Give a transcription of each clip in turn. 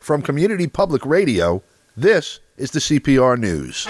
From Community Public Radio, this is the CPR News.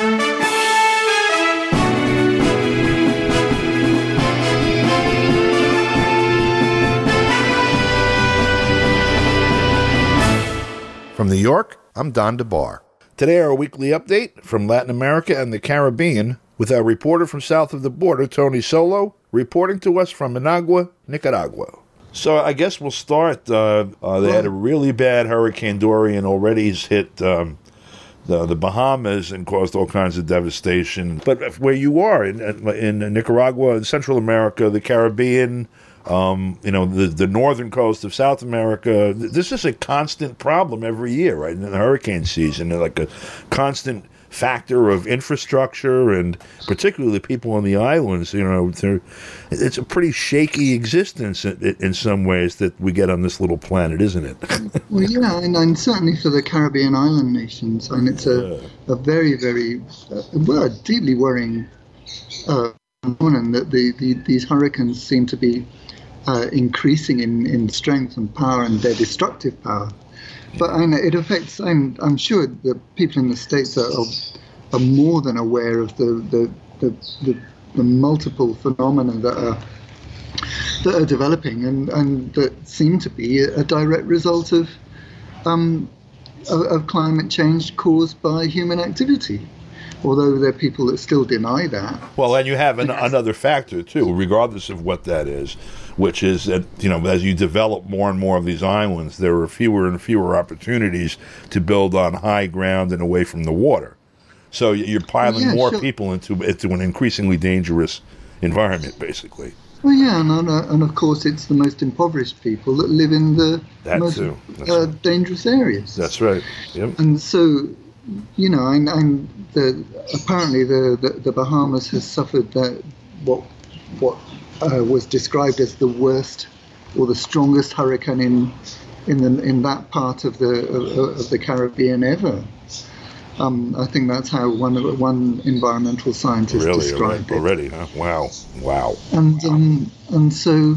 From New York, I'm Don DeBar. Today, our weekly update from Latin America and the Caribbean with our reporter from south of the border, Tony Solo, reporting to us from Managua, Nicaragua. So I guess we'll start. They had a really bad Hurricane Dorian already. He's hit the Bahamas and caused all kinds of devastation. But where you are, in Nicaragua, in Central America, the Caribbean, the northern coast of South America, this is a constant problem every year, right? In the hurricane season, they're like a constant factor of infrastructure, and particularly the people on the islands, it's a pretty shaky existence in some ways that we get on this little planet, isn't it? Well, yeah, and certainly for the Caribbean island nations, and it's a very, very, deeply worrying phenomenon that these hurricanes seem to be increasing in strength and power and their destructive power. But it affects. I'm sure the people in the States are more than aware of the multiple phenomena that are developing and that seem to be a direct result of climate change caused by human activity. Although there are people that still deny that. Well, and you have another factor, too, regardless of what that is, which is that, as you develop more and more of these islands, there are fewer and fewer opportunities to build on high ground and away from the water. So you're piling more people into an increasingly dangerous environment, basically. Well, yeah, and of course it's the most impoverished people that live in the most dangerous areas. That's right. Yep. And so, apparently the Bahamas has suffered what was described as the worst or the strongest hurricane in that part of the Caribbean ever. I think that's how one environmental scientist described it. Already, huh? Wow. And so,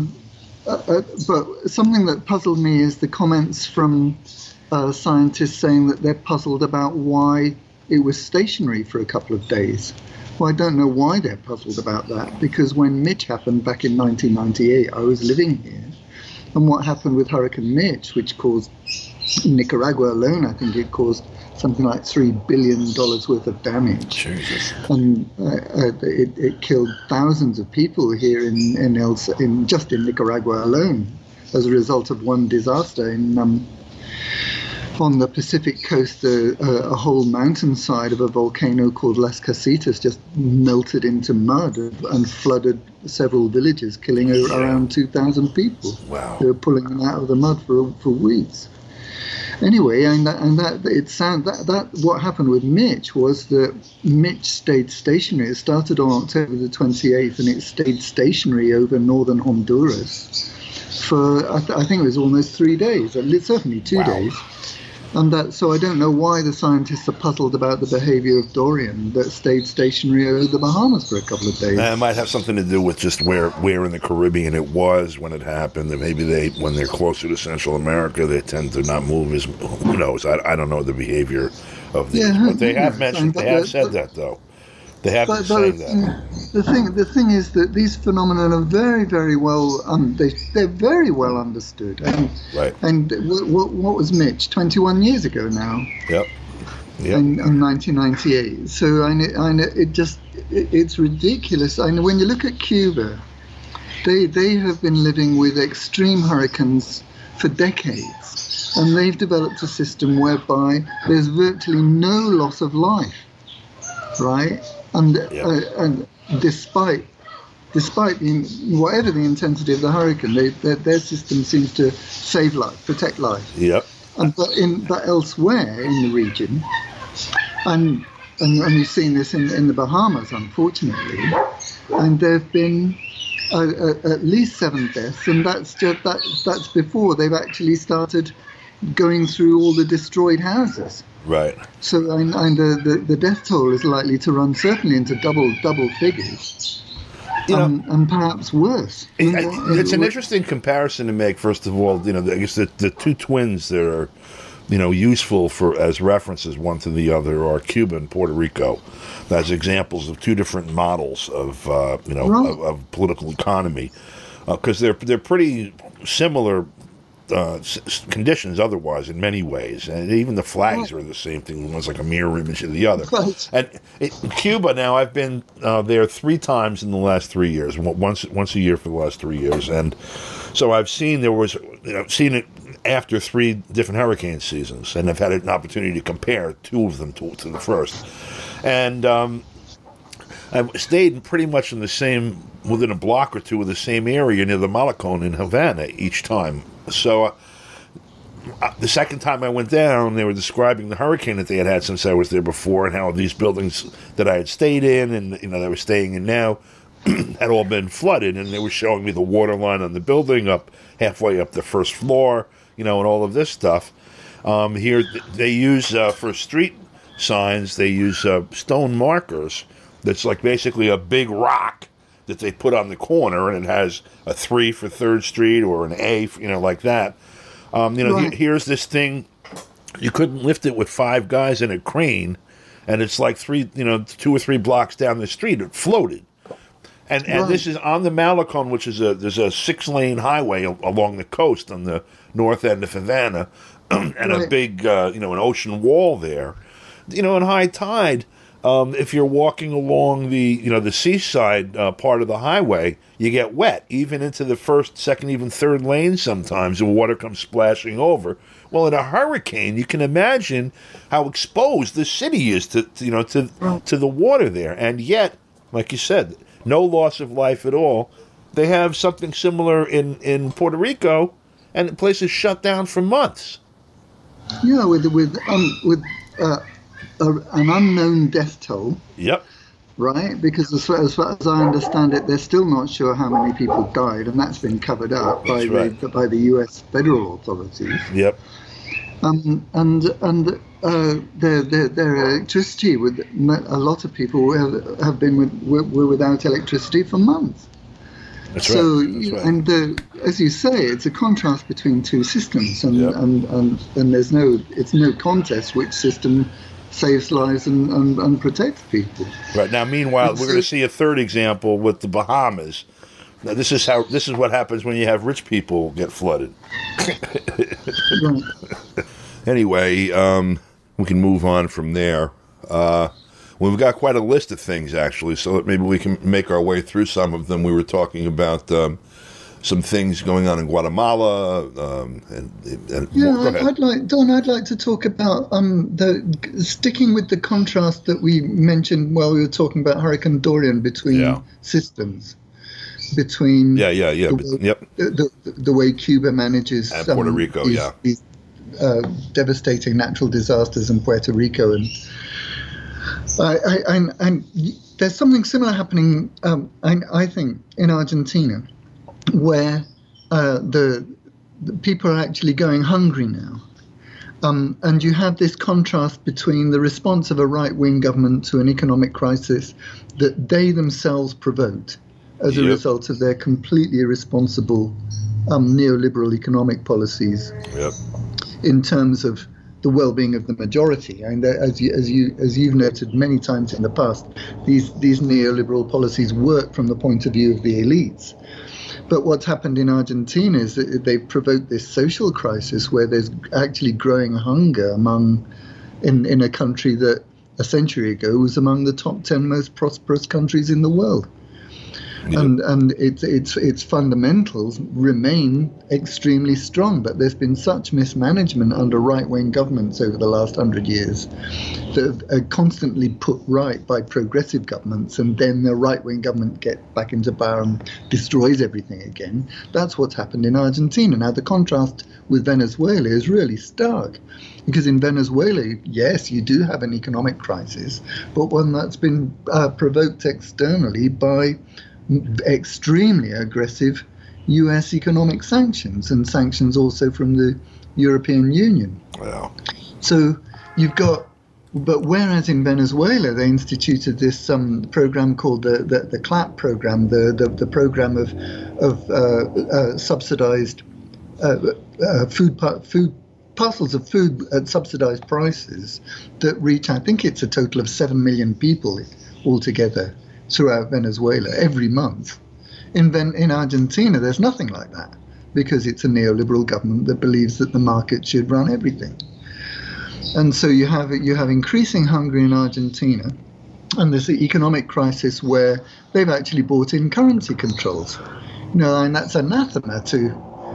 but something that puzzled me is the comments from scientists saying that they're puzzled about why it was stationary for a couple of days. Well, I don't know why they're puzzled about that, because when Mitch happened back in 1998, I was living here. And what happened with Hurricane Mitch, which caused, in Nicaragua alone, I think it caused something like $3 billion worth of damage. Jesus. And it killed thousands of people here in just in Nicaragua alone as a result of one disaster. On the Pacific coast, a whole mountainside of a volcano called Las Casitas just melted into mud and flooded several villages, killing around 2,000 people. Wow! They were pulling them out of the mud for weeks. Anyway, that what happened with Mitch was that Mitch stayed stationary. It started on October the 28th, and it stayed stationary over northern Honduras for I think it was almost 3 days, certainly 2 days. And so I don't know why the scientists are puzzled about the behavior of Dorian that stayed stationary over the Bahamas for a couple of days. It might have something to do with just where in the Caribbean it was when it happened. And maybe when they're closer to Central America, they tend to not move as, who knows? I don't know the behavior of these. But they have said that, though. They have been saying that. The thing is that these phenomena are very, very well they're very well understood. Right. And what was Mitch? 21 years ago now. Yep. In 1998. So it's ridiculous. When you look at Cuba, they have been living with extreme hurricanes for decades, and they've developed a system whereby there's virtually no loss of life. Right. And despite whatever the intensity of the hurricane, their system seems to save life, protect life. Yep. But elsewhere in the region, and we've seen this in the Bahamas, unfortunately, and there have been at least 7 deaths, and that's before they've actually started going through all the destroyed houses. Right. So the death toll is likely to run certainly into double figures, and perhaps worse. It's an interesting comparison to make. First of all, I guess the two twins that are useful for as references one to the other are Cuba and Puerto Rico, as examples of two different models of of political economy, because they're pretty similar conditions otherwise in many ways, and even the flags are the same thing. One's like a mirror image of the other. Right. And in Cuba now, I've been there 3 times in the last 3 years, once a year for the last 3 years, and so I've seen seen it after 3 different hurricane seasons, and I've had an opportunity to compare 2 of them to the first, and I've stayed pretty much within a block or 2 of the same area near the Malecon in Havana each time. So the second time I went down, they were describing the hurricane that they had since I was there before, and how these buildings that I had stayed in and that I was staying in now had all been flooded, and they were showing me the water line on the building up halfway up the first floor, and all of this stuff. Here they use for street signs, they use stone markers. That's like basically a big rock that they put on the corner, and it has a 3 for 3rd Street or an A, like that. Right. Here's this thing. You couldn't lift it with 5 guys in a crane, and it's like 2 or 3 blocks down the street. It floated. And Right. this is on the Malecon, which is there's a 6-lane highway along the coast on the north end of Havana, and a Right. big, an ocean wall there. In high tide, if you're walking along the seaside part of the highway, you get wet, even into the 1st, 2nd, even 3rd lane sometimes. The water comes splashing over. Well, in a hurricane, you can imagine how exposed the city is to the water there. And yet, like you said, no loss of life at all. They have something similar in Puerto Rico, and the place is shut down for months. Yeah, with an unknown death toll, Yep. right? Because as far as I understand it, they're still not sure how many people died, and that's been covered up by That's right. by the U.S. federal authorities. Yep. And their electricity, with a lot of people have been were without electricity for months. That's So, right. That's right. and as you say, it's a contrast between 2 systems, and Yep. and it's no contest which system saves lives and protects people. Right. Now, meanwhile, It's we're going to see a third example with the Bahamas. Now, this is what happens when you have rich people get flooded. Right. Anyway, we can move on from there. We've got quite a list of things, actually, so maybe we can make our way through some of them. We were talking about some things going on in Guatemala. Yeah, go ahead. I'd like to talk about sticking with the contrast that we mentioned while we were talking about Hurricane Dorian between systems, between Yeah. the way Cuba manages And Puerto Rico, these devastating natural disasters in Puerto Rico, and there's something similar happening, I think, in Argentina, where the people are actually going hungry now. And you have this contrast between the response of a right-wing government to an economic crisis that they themselves provoked as a result of their completely irresponsible neoliberal economic policies in terms of the well-being of the majority. And as you've noted many times in the past, these neoliberal policies work from the point of view of the elites. But what's happened in Argentina is that they've provoked this social crisis where there's actually growing hunger in a country that a century ago was among the top 10 most prosperous countries in the world. And its fundamentals remain extremely strong, but there's been such mismanagement under right-wing governments over the last 100 years that are constantly put right by progressive governments, and then the right-wing government gets back into power and destroys everything again. That's what's happened in Argentina. Now, the contrast with Venezuela is really stark, because in Venezuela, yes, you do have an economic crisis, but one that's been provoked externally by extremely aggressive US economic sanctions, and sanctions also from the European Union. Wow. So you've got, but whereas in Venezuela they instituted this program called the CLAP program, the program of subsidized food parcels of food at subsidized prices that reach, I think it's a total of 7 million people altogether throughout Venezuela every month. In Argentina, there's nothing like that because it's a neoliberal government that believes that the market should run everything. And so you have increasing hunger in Argentina, and there's the economic crisis where they've actually brought in currency controls. And that's anathema to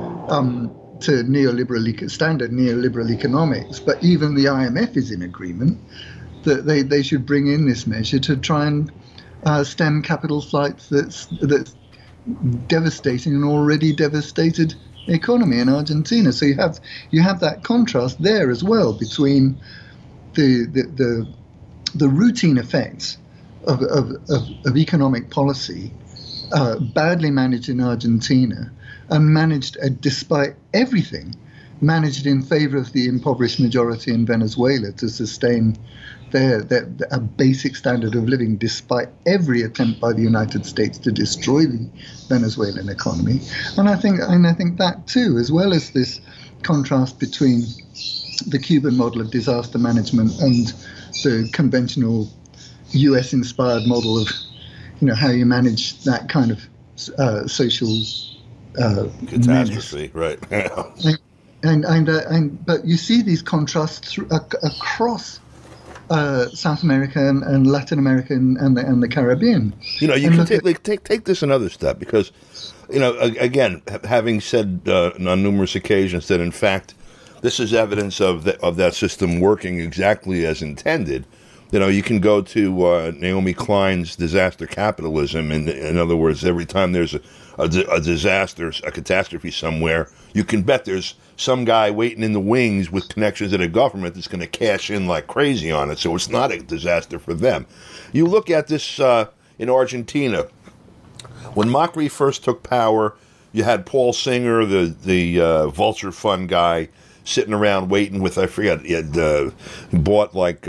standard neoliberal economics. But even the IMF is in agreement that they should bring in this measure to try and stem capital flights that's devastating an already devastated economy in Argentina. So you have that contrast there as well between the routine effects of economic policy badly managed in Argentina and managed despite everything, managed in favor of the impoverished majority in Venezuela to sustain a basic standard of living despite every attempt by the United States to destroy the Venezuelan economy. And I think that too, as well as this contrast between the Cuban model of disaster management and the conventional US-inspired model of how you manage that kind of social catastrophe, right? But you see these contrasts across South America and Latin America and the Caribbean. You can take this another step because, again, having said on numerous occasions that in fact this is evidence of that system working exactly as intended. You can go to Naomi Klein's Disaster Capitalism, and in other words, every time there's a disaster, a catastrophe somewhere, you can bet there's some guy waiting in the wings with connections at a government that's going to cash in like crazy on it, so it's not a disaster for them. You look at this in Argentina. When Macri first took power, you had Paul Singer, the Vulture Fund guy, sitting around waiting with, I forget, he had bought like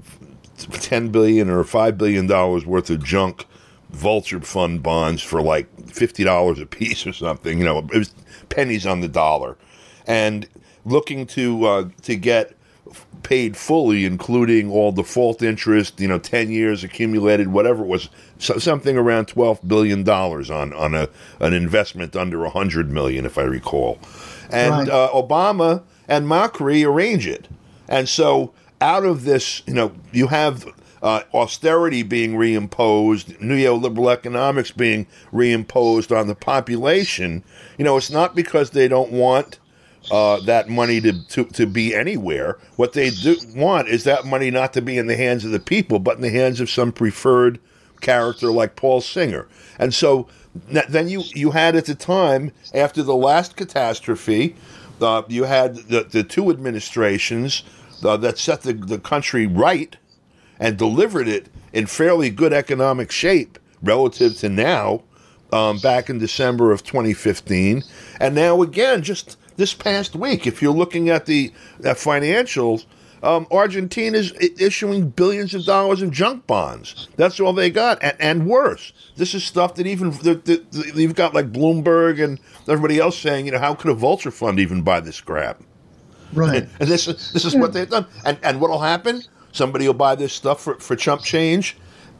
$10 billion or $5 billion worth of junk Vulture Fund bonds for like $50 a piece or something. It was pennies on the dollar, and looking to get paid fully, including all default interest. 10 years accumulated, whatever it was, something around $12 billion on an investment under $100 million, if I recall. And right. Obama and Macri arrange it, and so out of this, you have austerity being reimposed, neoliberal economics being reimposed on the population. It's not because they don't want that money to be anywhere. What they do want is that money not to be in the hands of the people, but in the hands of some preferred character like Paul Singer. And so then you had at the time, after the last catastrophe, you had the two administrations that set the country right and delivered it in fairly good economic shape relative to now, back in December of 2015. And now again, just this past week, if you're looking at the financials, Argentina's issuing billions of dollars in junk bonds. That's all they got, and worse. This is stuff that even you've got like Bloomberg and everybody else saying, how could a vulture fund even buy this crap? Right. And this is what they've done. And what will happen? Somebody will buy this stuff for chump change.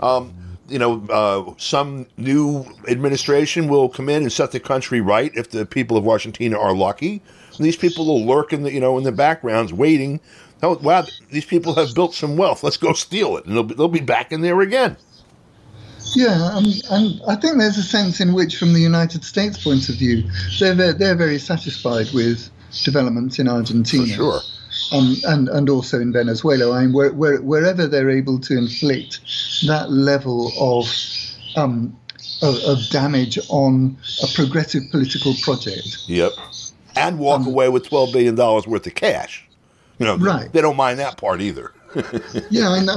Some new administration will come in and set the country right if the people of Argentina are lucky. And these people will lurk in the backgrounds waiting. Oh, wow, these people have built some wealth. Let's go steal it. And they'll be back in there again. Yeah, and I think there's a sense in which, from the United States point of view, they're very satisfied with developments in Argentina. For sure. And also in Venezuela. I mean, wherever they're able to inflict that level of damage on a progressive political project. Yep. And walk away with $12 billion worth of cash. Right. They don't mind that part either. Yeah, and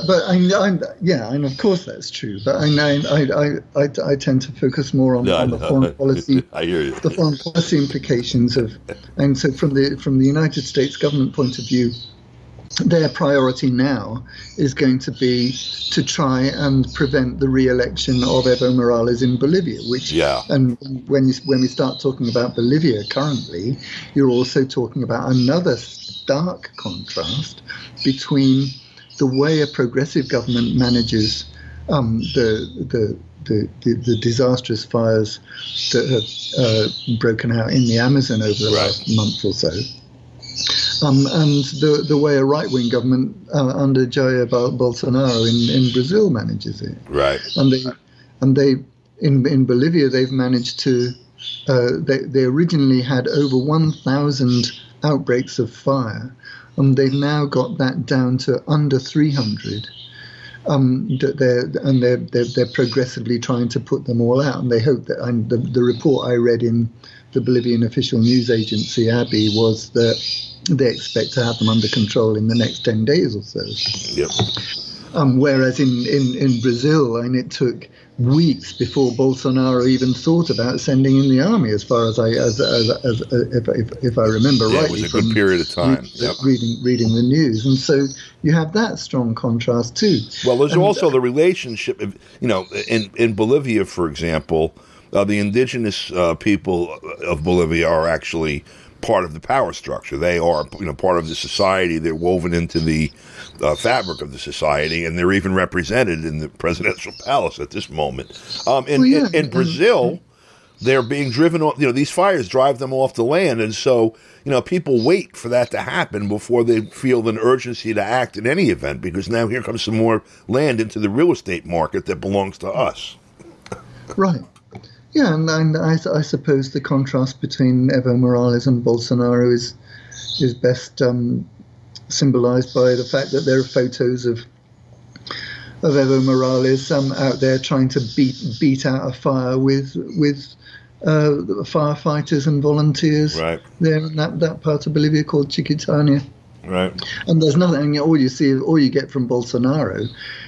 of course that's true. But I tend to focus more on the foreign policy. I hear you. The foreign policy implications and so from the United States government point of view, their priority now is going to be to try and prevent the re-election of Evo Morales in Bolivia, which, and when we start talking about Bolivia currently, you're also talking about another stark contrast between the way a progressive government manages the disastrous fires that have broken out in the Amazon over the last month or so. And the way a right-wing government under Jair Bolsonaro in Brazil manages it. Right. And they in Bolivia, they've managed to, they originally had over 1,000 outbreaks of fire, and they've now got that down to under 300. They're progressively trying to put them all out, and they hope that. And the report I read in the Bolivian official news agency ABI was that they expect to have them under control in the next 10 days or so. Yep. Whereas in Brazil, and it took weeks before Bolsonaro even thought about sending in the army, as far as if I remember rightly. It was a good period of time. Reading the news, and so you have that strong contrast too. Well, there's also the relationship, in Bolivia, for example, the indigenous people of Bolivia are actually part of the power structure. They are, part of the society. They're woven into the fabric of the society, and they're even represented in the presidential palace at this moment. In Brazil, they're being driven off. These fires drive them off the land, and so people wait for that to happen before they feel an urgency to act in any event. Because now here comes some more land into the real estate market that belongs to us. Right. Yeah, and I suppose the contrast between Evo Morales and Bolsonaro is best symbolized by the fact that there are photos of Evo Morales out there trying to beat out a fire with firefighters and volunteers there in that part of Bolivia called Chiquitania. Right. And there's nothing. All you get from Bolsonaro,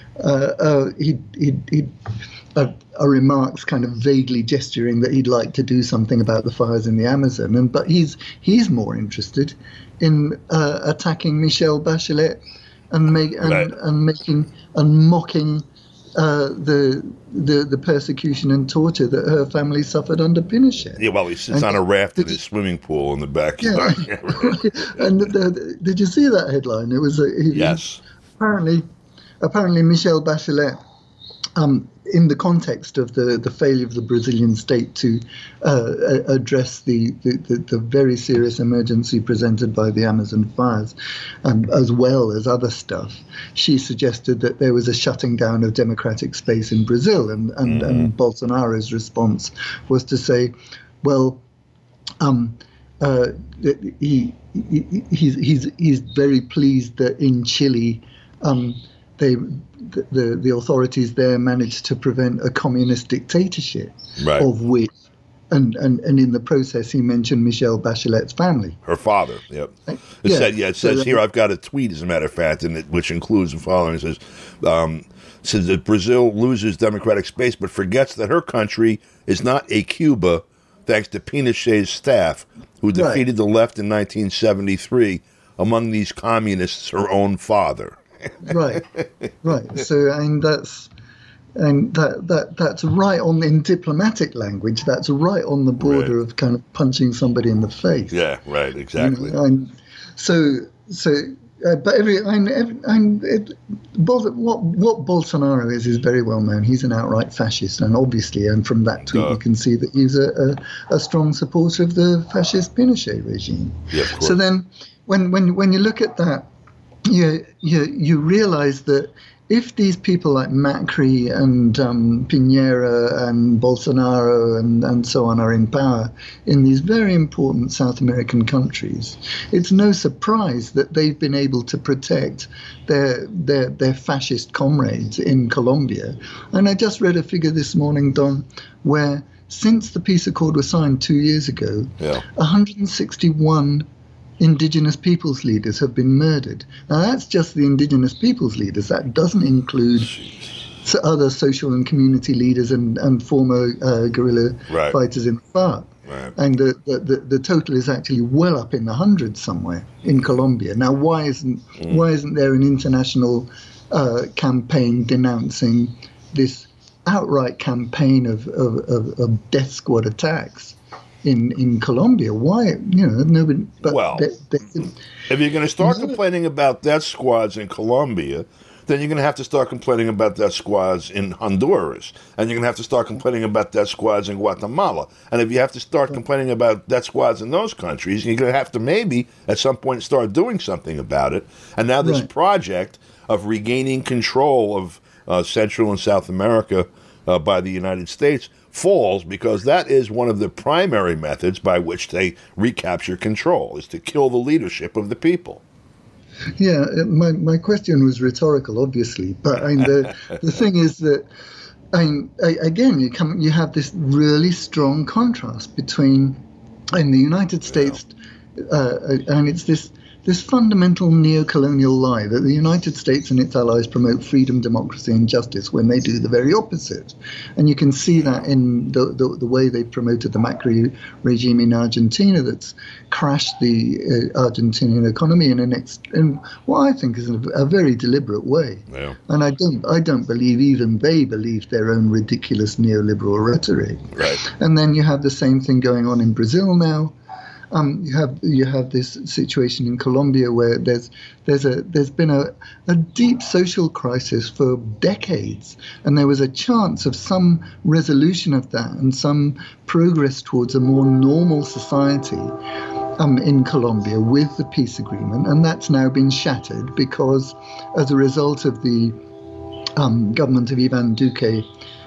are remarks kind of vaguely gesturing that he'd like to do something about the fires in the Amazon, but he's more interested in attacking Michelle Bachelet and mocking the persecution and torture that her family suffered under Pinochet. Yeah, well, he sits on a raft in his swimming pool in the backyard. Yeah. And did you see that headline? It was yes. Apparently Michelle Bachelet, in the context of the failure of the Brazilian state to address the very serious emergency presented by the Amazon fires, as well as other stuff, she suggested that there was a shutting down of democratic space in Brazil, and Bolsonaro's response was to say, well, he's very pleased that in Chile, the authorities there managed to prevent a communist dictatorship, of which, and in the process he mentioned Michelle Bachelet's family, her father. Yep. It says here. I've got a tweet, as a matter of fact, which includes the following. It says that Brazil loses democratic space, but forgets that her country is not a Cuba, thanks to Pinochet's staff, who defeated the left in 1973. Among these communists, her own father. Right. So, that's right on, in diplomatic language, that's right on the border of kind of punching somebody in the face. Yeah, right, exactly. What Bolsonaro is very well known. He's an outright fascist, and obviously, and from that tweet you can see that he's a strong supporter of the fascist Pinochet regime. Yeah, of course. So then, when you look at that, you realize that if these people like Macri and Piñera and Bolsonaro and so on are in power in these very important South American countries, it's no surprise that they've been able to protect their fascist comrades in Colombia. And I just read a figure this morning, Don, where since the peace accord was signed 2 years ago, 161 indigenous peoples leaders have been murdered. Now, that's just the indigenous peoples leaders. That doesn't include other social and community leaders and former guerrilla fighters in the FARC. Right. And the total is actually well up in the hundreds somewhere in Colombia. Now, why isn't there an international campaign denouncing this outright campaign of death squad attacks in Colombia? Why, nobody? But Well, if you're going to start complaining about death squads in Colombia, then you're going to have to start complaining about death squads in Honduras. And you're going to have to start complaining about death squads in Guatemala. And if you have to start complaining about death squads in those countries, you're going to have to maybe at some point start doing something about it. And now this project of regaining control of Central and South America by the United States falls because that is one of the primary methods by which they recapture control, is to kill the leadership of the people. Yeah, my question was rhetorical, obviously, but the thing is that again you have this really strong contrast between in the United States, and it's this fundamental neo-colonial lie that the United States and its allies promote freedom, democracy, and justice when they do the very opposite. And you can see that in the way they promoted the Macri regime in Argentina that's crashed the Argentinian economy in what I think is a very deliberate way. Yeah. And I don't believe even they believe their own ridiculous neoliberal rhetoric. Right. And then you have the same thing going on in Brazil now. You have this situation in Colombia where there's been a deep social crisis for decades, and there was a chance of some resolution of that and some progress towards a more normal society in Colombia with the peace agreement, and that's now been shattered because, as a result of the government of Ivan Duque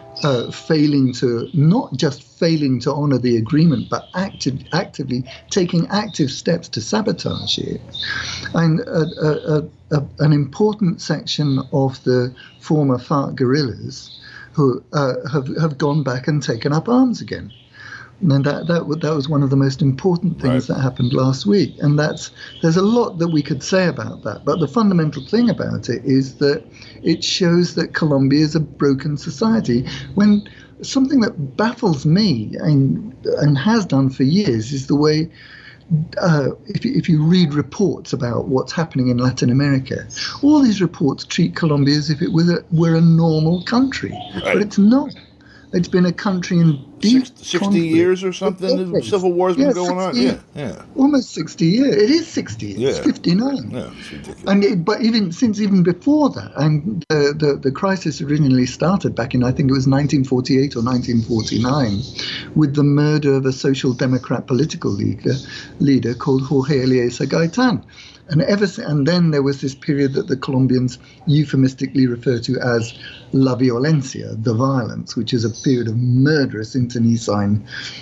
not just failing to honour the agreement, but actively taking active steps to sabotage it. And an important section of the former FARC guerrillas who have gone back and taken up arms again. And that was one of the most important things that happened last week. And there's a lot that we could say about that. But the fundamental thing about it is that it shows that Colombia is a broken society. When something that baffles me and has done for years is the way, if you read reports about what's happening in Latin America, all these reports treat Colombia as if it were a normal country. But it's not. It's been a country in deep 60 years or something. The Civil War's been going on. Yeah. Almost 60 years. It is 60. It's 59. Yeah, it's ridiculous. And but even before that, and the crisis originally started back in, I think it was 1948 or 1949, with the murder of a social democrat political leader called Jorge Eliezer Gaitan. And then there was this period that the Colombians euphemistically refer to as La Violencia, the violence, which is a period of murderous internecine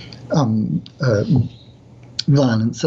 violence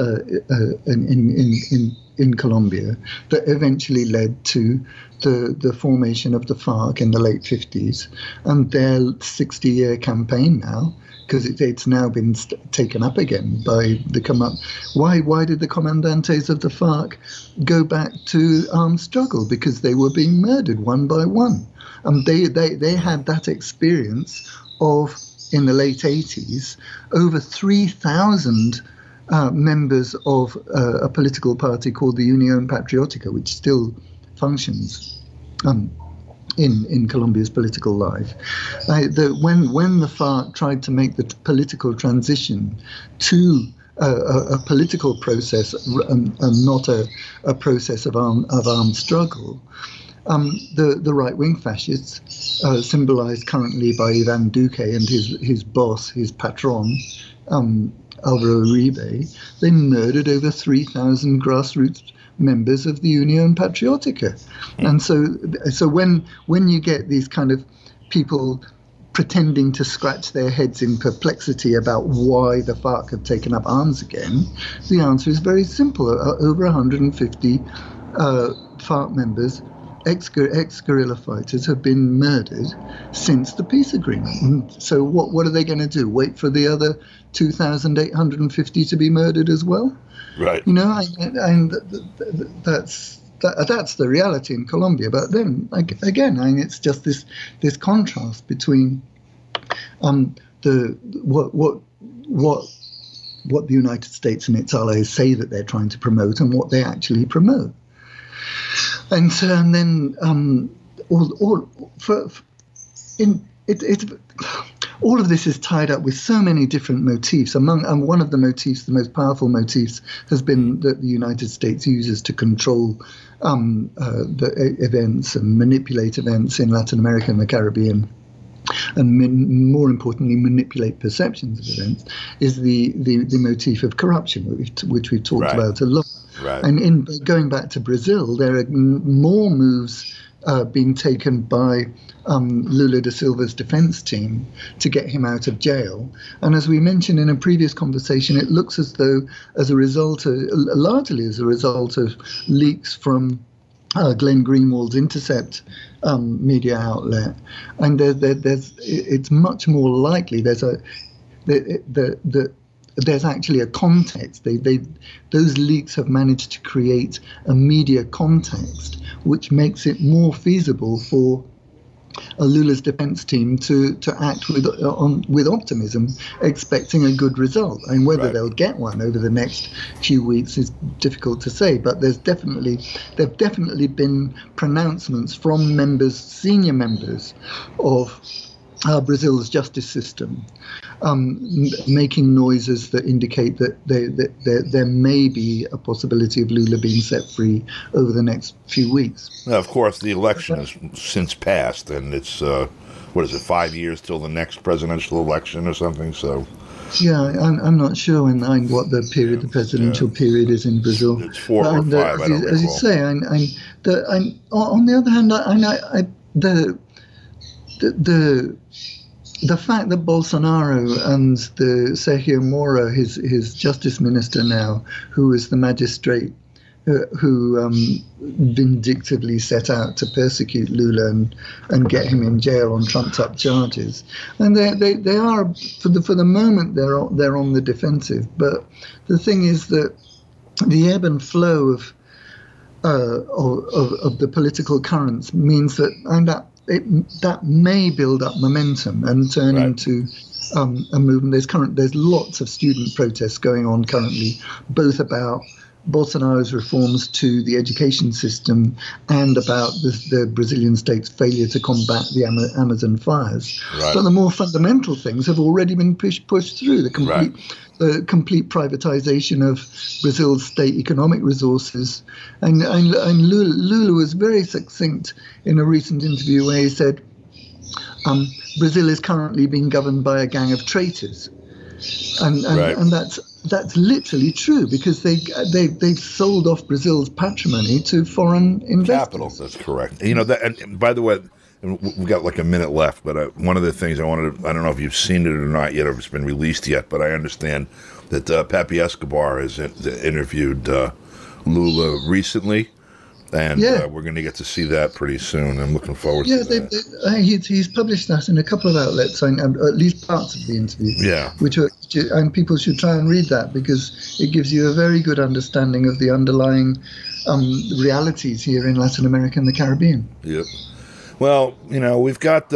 in Colombia that eventually led to the formation of the FARC in the late 50s and their 60-year campaign now, because it's now been taken up again by the Why did the commandantes of the FARC go back to armed struggle? Because they were being murdered one by one. They had that experience of, in the late 80s, over 3,000 members of a political party called the Unión Patriótica, which still functions in Colombia's political life. When the FARC tried to make the political transition to a political process and not a process of armed struggle, the right-wing fascists, symbolized currently by Ivan Duque and his boss, his patron, Alvaro Uribe, they murdered over 3,000 grassroots members of the Unión Patriótica. And so when you get these kind of people pretending to scratch their heads in perplexity about why the FARC have taken up arms again, the answer is very simple. Over 150 FARC members, ex-guerrilla fighters, have been murdered since the peace agreement. And so what are they going to do? Wait for the other 2,850 to be murdered as well? Right. And that's the reality in Colombia. But then again, it's just this contrast between what what the United States and its allies say that they're trying to promote and what they actually promote. And then all of this is tied up with so many different motifs. And one of the motifs, the most powerful motifs, has been that the United States uses to control the events and manipulate events in Latin America and the Caribbean, and more importantly, manipulate perceptions of events, is the motif of corruption, which we've talked about a lot. Right. And in going back to Brazil, there are more moves being taken by Lula da Silva's defense team to get him out of jail. And as we mentioned in a previous conversation, it looks as though, largely as a result of leaks from Glenn Greenwald's Intercept media outlet, and it's much more likely there's actually a context. Those leaks have managed to create a media context which makes it more feasible for Lula's defense team to act with optimism, expecting a good result. And whether they'll get one over the next few weeks is difficult to say. But there've definitely been pronouncements from senior members of Brazil's justice system, making noises that indicate that there may be a possibility of Lula being set free over the next few weeks. Now, of course, the election has since passed, and it's 5 years till the next presidential election or something? So, yeah, I'm not sure what the presidential period is in Brazil. It's 4 or 5. I don't recall. As you say, on the other hand, the fact that Bolsonaro and the Sergio Moro, his justice minister now, who is the magistrate who vindictively set out to persecute Lula and get him in jail on trumped-up charges, and they are for the moment they're on the defensive. But the thing is that the ebb and flow of the political currents means that that may build up momentum and turn into a movement. There's lots of student protests going on currently, both about Bolsonaro's reforms to the education system and about the Brazilian state's failure to combat the Amazon fires. Right. But the more fundamental things have already been pushed through. The complete privatization of Brazil's state economic resources. And Lula was very succinct in a recent interview where he said, Brazil is currently being governed by a gang of traitors. And that's literally true, because they've sold off Brazil's patrimony to foreign investors. Capital, that's correct. And by the way, we've got like a minute left, but one of the things I don't know if you've seen it or not yet, or if it's been released yet, but I understand that Papi Escobar has interviewed Lula recently, and we're going to get to see that pretty soon. I'm looking forward to that. He's published that in a couple of outlets, and at least parts of the interview. Yeah. And people should try and read that, because it gives you a very good understanding of the underlying realities here in Latin America and the Caribbean. Yep. Well, we've got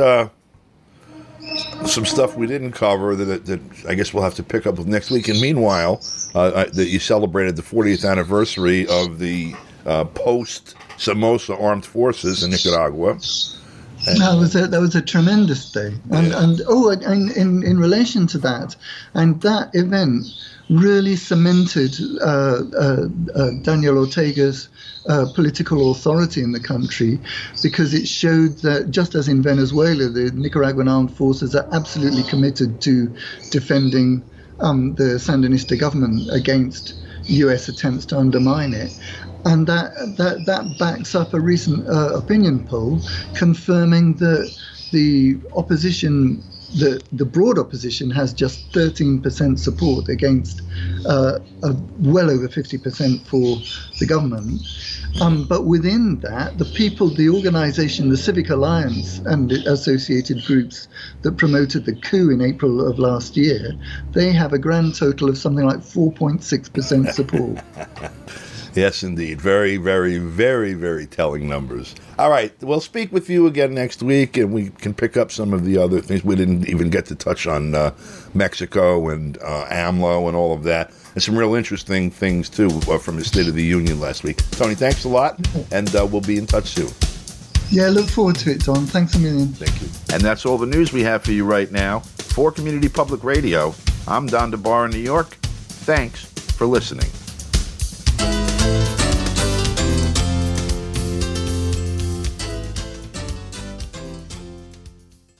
some stuff we didn't cover that I guess we'll have to pick up with next week. And meanwhile, that you celebrated the 40th anniversary of the post-Somoza armed forces in Nicaragua. That was a tremendous day, and in relation to that, and that event really cemented Daniel Ortega's political authority in the country, because it showed that, just as in Venezuela, the Nicaraguan armed forces are absolutely committed to defending the Sandinista government against U.S. attempts to undermine it. And that backs up a recent opinion poll confirming that the opposition, the broad opposition, has just 13% support against well over 50% for the government. But within that, the organization, the Civic Alliance and the associated groups that promoted the coup in April of last year, they have a grand total of something like 4.6% support. Yes, indeed. Very, very, very, very telling numbers. All right. We'll speak with you again next week, and we can pick up some of the other things. We didn't even get to touch on Mexico and AMLO and all of that. And some real interesting things, too, from the State of the Union last week. Tony, thanks a lot, and we'll be in touch soon. Yeah, look forward to it, Don. Thanks a million. Thank you. And that's all the news we have for you right now. For Community Public Radio, I'm Don DeBar in New York. Thanks for listening.